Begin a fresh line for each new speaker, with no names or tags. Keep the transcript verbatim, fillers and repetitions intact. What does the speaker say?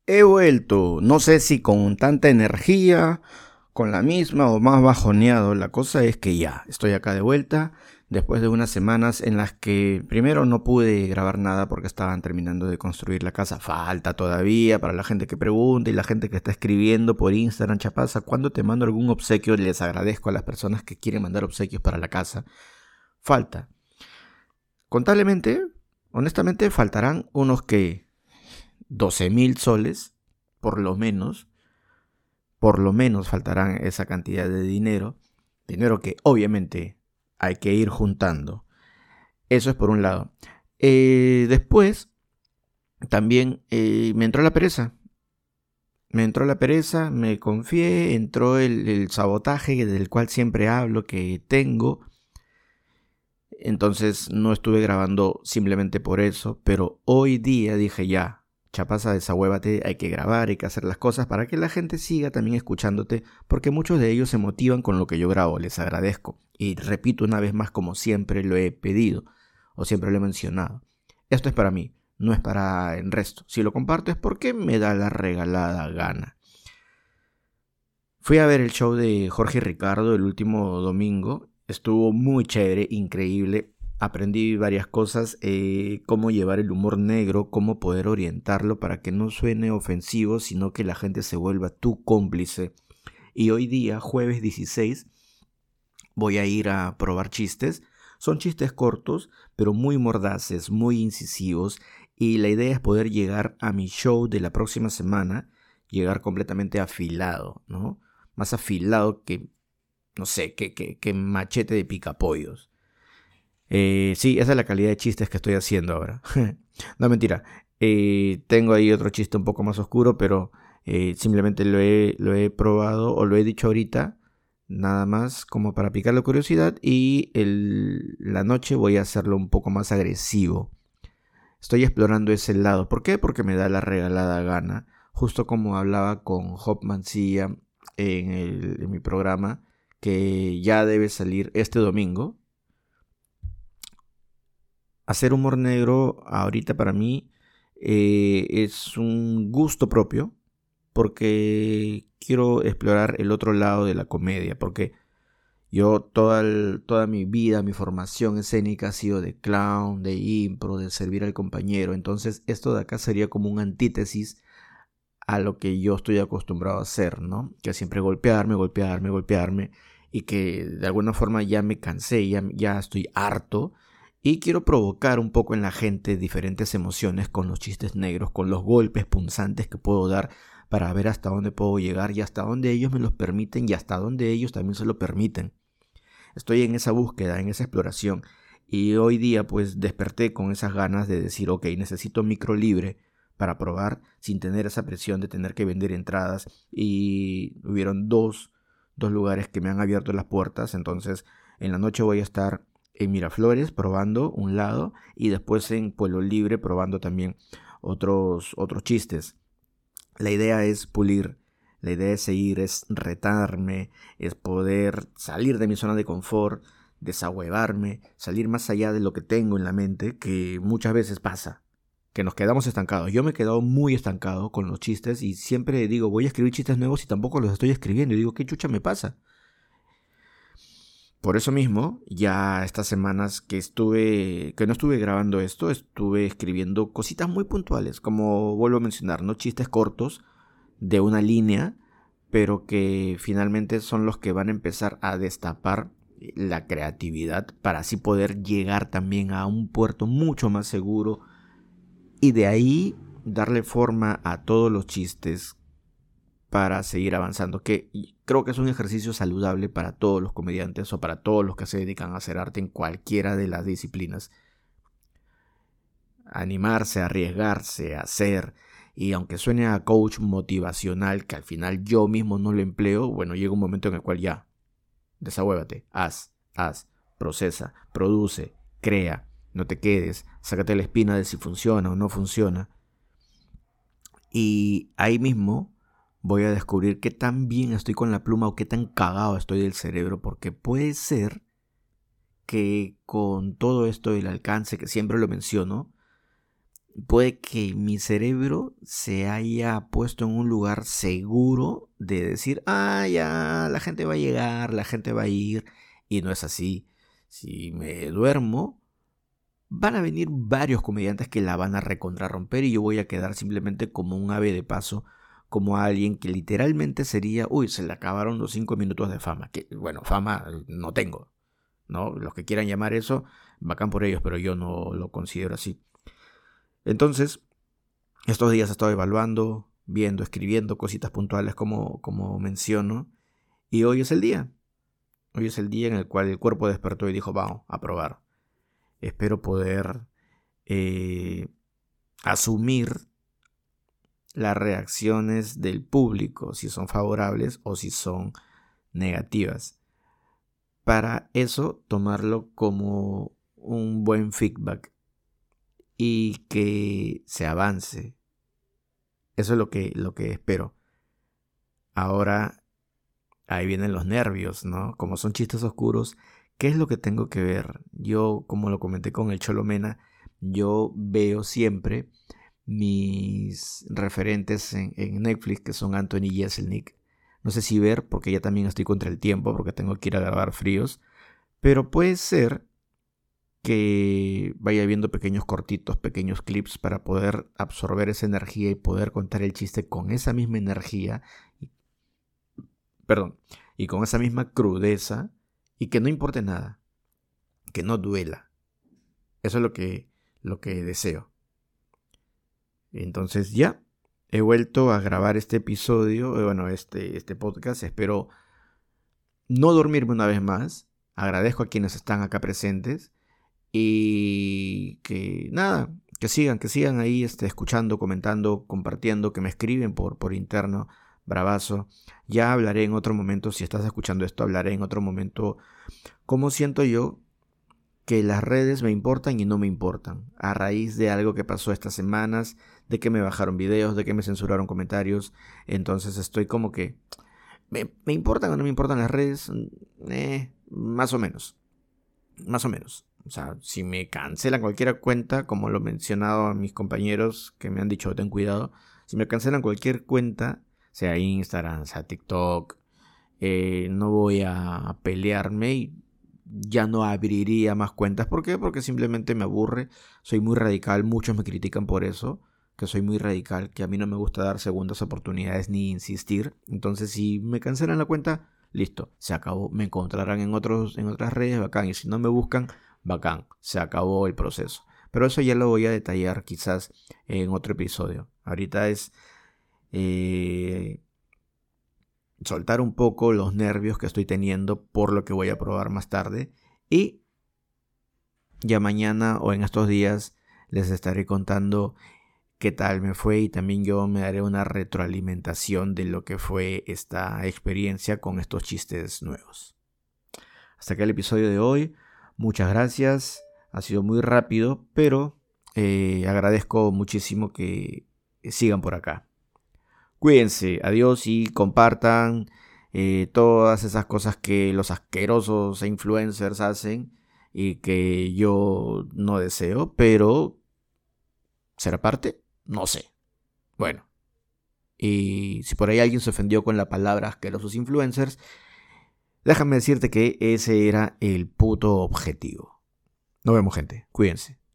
He vuelto, no sé si con tanta energía, con la misma o más bajoneado. La cosa es que ya, estoy acá de vuelta, después de unas semanas en las que primero no pude grabar nada porque estaban terminando de construir la casa. Falta todavía para la gente que pregunta y la gente que está escribiendo por Instagram. Chapaza, ¿cuándo te mando algún obsequio? Les agradezco a las personas que quieren mandar obsequios para la casa. Falta. Contablemente, honestamente, faltarán unos que doce mil soles, por lo menos, por lo menos faltarán esa cantidad de dinero, dinero que obviamente hay que ir juntando. Eso es por un lado. Eh, después, también eh, me entró la pereza. Me entró la pereza, me confié, entró el, el sabotaje del cual siempre hablo que tengo. Entonces no estuve grabando simplemente por eso, pero hoy día dije ya, Chapaza, desahuévate, hay que grabar, hay que hacer las cosas para que la gente siga también escuchándote, porque muchos de ellos se motivan con lo que yo grabo, les agradezco. Y repito una vez más, como siempre lo he pedido, o siempre lo he mencionado. Esto es para mí, no es para el resto. Si lo comparto es porque me da la regalada gana. Fui a ver el show de Jorge y Ricardo el último domingo. Estuvo muy chévere, increíble. Aprendí varias cosas, eh, cómo llevar el humor negro, cómo poder orientarlo para que no suene ofensivo, sino que la gente se vuelva tu cómplice. Y hoy día, jueves dieciséis, voy a ir a probar chistes. Son chistes cortos, pero muy mordaces, muy incisivos. Y la idea es poder llegar a mi show de la próxima semana, llegar completamente afilado, ¿no? Más afilado que, no sé, que, que, que machete de picapollos. Eh, sí, esa es la calidad de chistes que estoy haciendo ahora. No, mentira. Eh, tengo ahí otro chiste un poco más oscuro, pero eh, simplemente lo he, lo he probado o lo he dicho ahorita, nada más como para picar la curiosidad, y el, la noche voy a hacerlo un poco más agresivo. Estoy explorando ese lado. ¿Por qué? Porque me da la regalada gana. Justo como hablaba con Job Mancilla en, el, en mi programa, que ya debe salir este domingo. Hacer humor negro ahorita para mí eh, es un gusto propio, porque quiero explorar el otro lado de la comedia, porque yo toda, el- toda mi vida, mi formación escénica ha sido de clown, de impro, de servir al compañero. Entonces esto de acá sería como un antítesis a lo que yo estoy acostumbrado a hacer, ¿no? Que siempre golpearme, golpearme, golpearme, y que de alguna forma ya me cansé, ya, ya estoy harto, y quiero provocar un poco en la gente diferentes emociones con los chistes negros, con los golpes punzantes que puedo dar para ver hasta dónde puedo llegar y hasta dónde ellos me los permiten y hasta dónde ellos también se lo permiten. Estoy en esa búsqueda, en esa exploración, y hoy día pues desperté con esas ganas de decir, ok, necesito micro libre para probar sin tener esa presión de tener que vender entradas, y hubieron dos, dos lugares que me han abierto las puertas. Entonces en la noche voy a estar en Miraflores probando un lado y después en Pueblo Libre probando también otros, otros chistes. La idea es pulir, la idea es seguir, es retarme, es poder salir de mi zona de confort, desahuevarme, salir más allá de lo que tengo en la mente, que muchas veces pasa, que nos quedamos estancados. Yo me he quedado muy estancado con los chistes y siempre digo, voy a escribir chistes nuevos y tampoco los estoy escribiendo. Y digo, ¿qué chucha me pasa? Por eso mismo, ya estas semanas que estuve, que no estuve grabando esto, estuve escribiendo cositas muy puntuales, como vuelvo a mencionar, ¿no? Chistes cortos de una línea, pero que finalmente son los que van a empezar a destapar la creatividad para así poder llegar también a un puerto mucho más seguro, y de ahí darle forma a todos los chistes para seguir avanzando, que creo que es un ejercicio saludable para todos los comediantes o para todos los que se dedican a hacer arte en cualquiera de las disciplinas. Animarse, arriesgarse, hacer. Y aunque suene a coach motivacional, que al final yo mismo no lo empleo, bueno, llega un momento en el cual ya, desahuévate, haz, haz, procesa, produce, crea, no te quedes, sácate la espina de si funciona o no funciona. Y ahí mismo voy a descubrir qué tan bien estoy con la pluma o qué tan cagado estoy del cerebro, porque puede ser que con todo esto del alcance, que siempre lo menciono, puede que mi cerebro se haya puesto en un lugar seguro de decir, ah, ya, la gente va a llegar, la gente va a ir, y no es así. Si me duermo, van a venir varios comediantes que la van a recontrarromper y yo voy a quedar simplemente como un ave de paso, como alguien que literalmente sería, uy, se le acabaron los cinco minutos de fama, que bueno, fama no tengo, ¿no? Los que quieran llamar eso, bacán por ellos, pero yo no lo considero así. Entonces, estos días he estado evaluando, viendo, escribiendo cositas puntuales como, como menciono, y hoy es el día. Hoy es el día en el cual el cuerpo despertó y dijo, vamos, a probar. Espero poder eh, asumir las reacciones del público, si son favorables o si son negativas. Para eso, tomarlo como un buen feedback y que se avance. Eso es lo que, lo que espero. Ahora, ahí vienen los nervios, ¿no? Como son chistes oscuros, ¿qué es lo que tengo que ver? Yo, como lo comenté con el Cholo Mena, yo veo siempre mis referentes en, en Netflix, que son Anthony Jeselnik. No sé si ver, porque ya también estoy contra el tiempo, porque tengo que ir a grabar fríos. Pero puede ser que vaya viendo pequeños cortitos, pequeños clips para poder absorber esa energía y poder contar el chiste con esa misma energía. Y, perdón, y con esa misma crudeza. Y que no importe nada. Que no duela. Eso es lo que, lo que deseo. Entonces ya he vuelto a grabar este episodio, bueno, este, este podcast. Espero no dormirme una vez más. Agradezco a quienes están acá presentes. Y que nada, que sigan, que sigan ahí este, escuchando, comentando, compartiendo, que me escriben por, por interno. Bravazo. Ya hablaré en otro momento, si estás escuchando esto, hablaré en otro momento cómo siento yo que las redes me importan y no me importan, a raíz de algo que pasó estas semanas, de que me bajaron videos, de que me censuraron comentarios. Entonces estoy como que, ¿me, me importan o no me importan las redes? Eh, más o menos, más o menos. O sea, si me cancelan cualquier cuenta, como lo he mencionado a mis compañeros que me han dicho ten cuidado, si me cancelan cualquier cuenta, sea Instagram, sea TikTok, eh, no voy a pelearme y ya no abriría más cuentas. ¿Por qué? Porque simplemente me aburre, soy muy radical, muchos me critican por eso, que soy muy radical, que a mí no me gusta dar segundas oportunidades ni insistir. Entonces si me cancelan la cuenta, listo, se acabó, me encontrarán en, otros, en otras redes, bacán, y si no me buscan, bacán, se acabó el proceso. Pero eso ya lo voy a detallar quizás en otro episodio. Ahorita es eh, soltar un poco los nervios que estoy teniendo por lo que voy a probar más tarde. Y ya mañana o en estos días les estaré contando qué tal me fue y también yo me daré una retroalimentación de lo que fue esta experiencia con estos chistes nuevos. Hasta acá el episodio de hoy. Muchas gracias. Ha sido muy rápido, pero eh, agradezco muchísimo que sigan por acá. Cuídense, adiós y compartan eh, todas esas cosas que los asquerosos e influencers hacen y que yo no deseo, pero ¿será parte? No sé. Bueno, y si por ahí alguien se ofendió con la palabra asquerosos influencers, déjame decirte que ese era el puto objetivo. Nos vemos, gente. Cuídense.